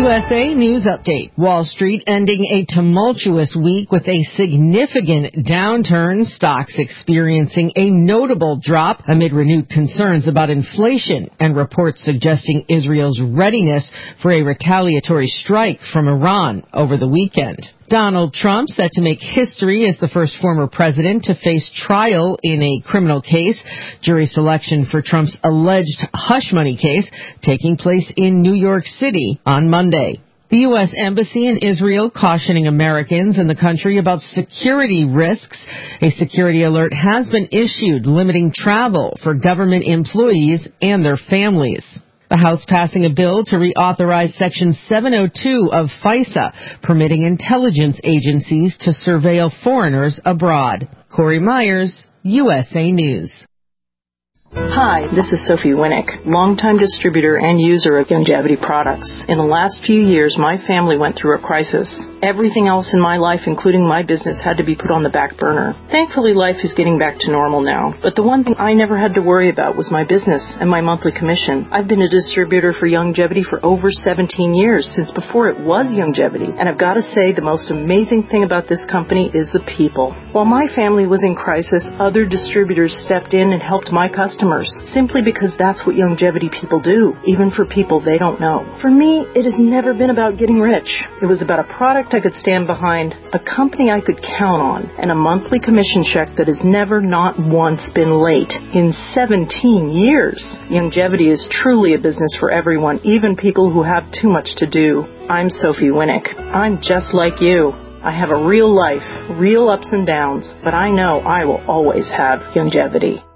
USA News Update. Wall Street ending a tumultuous week with a significant downturn. Stocks experiencing a notable drop amid renewed concerns about inflation and reports suggesting Israel's readiness for a retaliatory strike from Iran over the weekend. Donald Trump set to make history as the first former president to face trial in a criminal case. Jury selection for Trump's alleged hush money case taking place in New York City on Monday. The U.S. Embassy in Israel cautioning Americans in the country about security risks. A security alert has been issued limiting travel for government employees and their families. The House passing a bill to reauthorize Section 702 of FISA, permitting intelligence agencies to surveil foreigners abroad. Corey Myers, USA News. Hi, this is Sophie Winnick, longtime distributor and user of Youngevity products. In the last few years, my family went through a crisis. Everything else in my life, including my business, had to be put on the back burner. Thankfully, life is getting back to normal now. But the one thing I never had to worry about was my business and my monthly commission. I've been a distributor for Youngevity for over 17 years, since before it was Youngevity. And I've got to say, the most amazing thing about this company is the people. While my family was in crisis, other distributors stepped in and helped my customers, simply because that's what Youngevity people do, even for people they don't know. For me, it has never been about getting rich. It was about a product I could stand behind, a company I could count on, and a monthly commission check that has never not once been late in 17 years. Youngevity is truly a business for everyone, even people who have too much to do. I'm Sophie Winnick. I'm just like you. I have a real life, real ups and downs, but I know I will always have Youngevity.